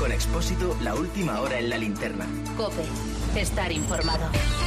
Con Expósito, la última hora en la linterna. COPE. Estar informado.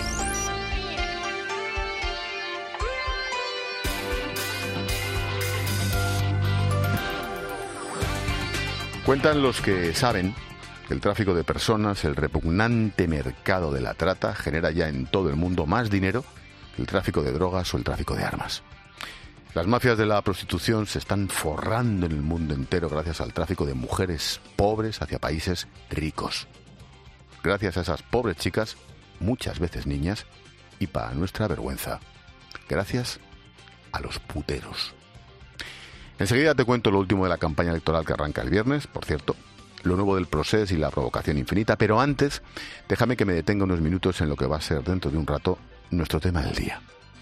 Cuentan los que saben que el tráfico de personas, el repugnante mercado de la trata, genera ya en todo el mundo más dinero que el tráfico de drogas o el tráfico de armas. Las mafias de la prostitución se están forrando en el mundo entero gracias al tráfico de mujeres pobres hacia países ricos. Gracias a esas pobres chicas, muchas veces niñas, y para nuestra vergüenza, gracias a los puteros. Enseguida te cuento lo último de la campaña electoral que arranca el viernes, por cierto, lo nuevo del Procés y la provocación infinita, pero antes, déjame que me detenga unos minutos en lo que va a ser dentro de un rato nuestro tema del día.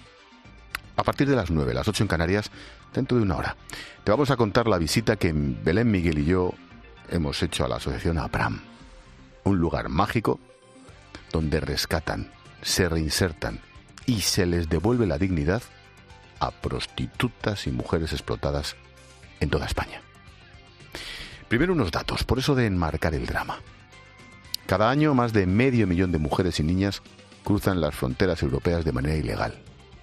A partir de las 9, las 8 en Canarias, dentro de una hora, te vamos a contar la visita que Belén, Miguel y yo hemos hecho a la asociación APRAM, un lugar mágico donde rescatan, se reinsertan y se les devuelve la dignidad a prostitutas y mujeres explotadas en toda España. Primero unos datos, por eso de enmarcar el drama. Cada año más de 500.000 de mujeres y niñas cruzan las fronteras europeas de manera ilegal.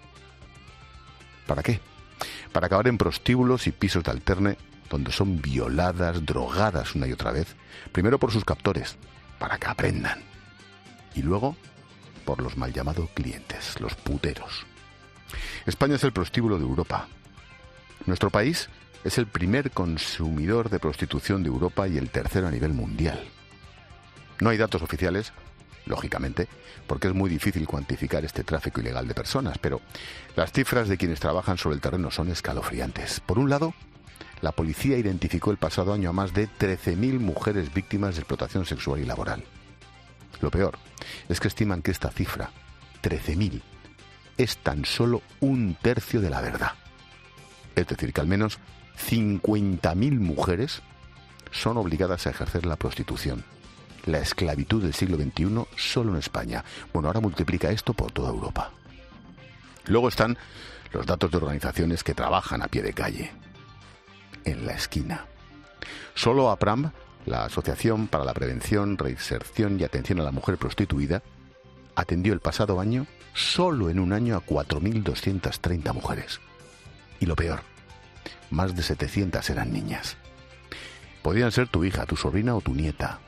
¿Para qué? Para acabar en prostíbulos y pisos de alterne donde son violadas, drogadas una y otra vez, primero por sus captores, para que aprendan, y luego por los mal llamados clientes, los puteros. España es el prostíbulo de Europa. Nuestro país es el primer consumidor de prostitución de Europa y el tercero a nivel mundial. No hay datos oficiales, lógicamente, porque es muy difícil cuantificar este tráfico ilegal de personas, pero las cifras de quienes trabajan sobre el terreno son escalofriantes. Por un lado, la policía identificó el pasado año a más de 13.000 mujeres víctimas de explotación sexual y laboral. Lo peor es que estiman que esta cifra, 13.000, es tan solo un tercio de la verdad. Es decir, que al menos 50.000 mujeres son obligadas a ejercer la prostitución, la esclavitud del siglo XXI solo en España. Bueno, ahora multiplica esto por toda Europa. Luego están los datos de organizaciones que trabajan a pie de calle, en la esquina. Solo APRAM, la Asociación para la Prevención, Reinserción y Atención a la Mujer Prostituida, atendió el pasado año, solo en un año, a 4.230 mujeres. Y lo peor, más de 700 eran niñas. Podían ser tu hija, tu sobrina o tu nieta.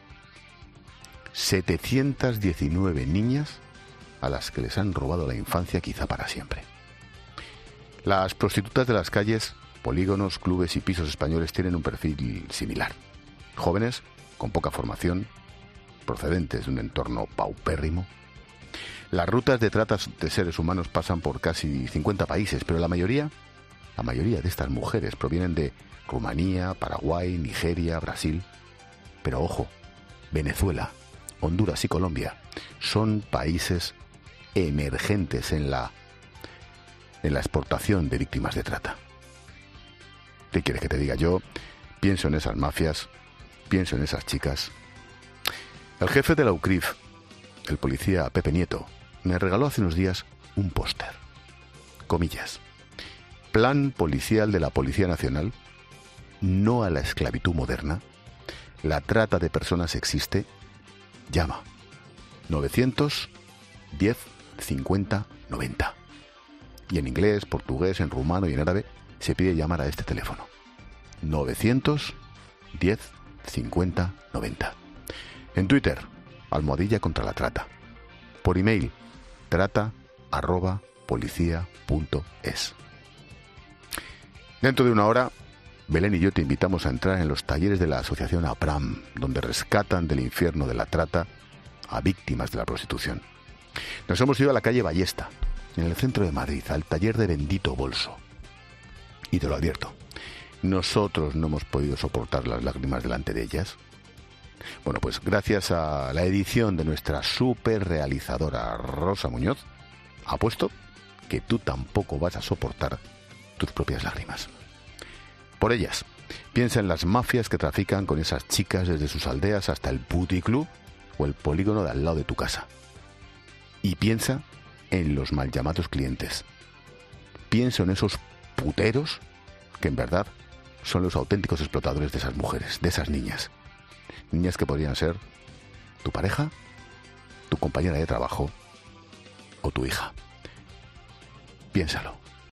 719 niñas a las que les han robado la infancia quizá para siempre. Las prostitutas de las calles, polígonos, clubes y pisos españoles tienen un perfil similar. Jóvenes, con poca formación, procedentes de un entorno paupérrimo. Las rutas de trata de seres humanos pasan por casi 50 países, pero la mayoría de estas mujeres provienen de Rumanía, Paraguay, Nigeria, Brasil. Pero ojo, Venezuela, Honduras y Colombia son países emergentes en la exportación de víctimas de trata. ¿Qué quieres que te diga? Yo pienso en esas mafias, pienso en esas chicas. El jefe de la UCRIF, el policía Pepe Nieto, me regaló hace unos días un póster. Comillas. Plan policial de la Policía Nacional. No a la esclavitud moderna. La trata de personas existe. Llama. 910 50 90. Y en inglés, portugués, en rumano y en árabe se pide llamar a este teléfono. 910 50 90. En Twitter, almohadilla contra la trata. Por email, trata@policia.es. Dentro de una hora, Belén y yo te invitamos a entrar en los talleres de la asociación APRAM, donde rescatan del infierno de la trata a víctimas de la prostitución. Nos hemos ido a la calle Ballesta, en el centro de Madrid, al taller de Bendito Bolso. Y te lo advierto, nosotros no hemos podido soportar las lágrimas delante de ellas. Bueno, pues gracias a la edición de nuestra super realizadora Rosa Muñoz, apuesto que tú tampoco vas a soportar tus propias lágrimas. Por ellas, piensa en las mafias que trafican con esas chicas desde sus aldeas hasta el puticlub o el polígono de al lado de tu casa. Y piensa en los mal llamados clientes. Piensa en esos puteros que en verdad son los auténticos explotadores de esas mujeres, de esas niñas. Niñas que podrían ser tu pareja, tu compañera de trabajo o tu hija. Piénsalo.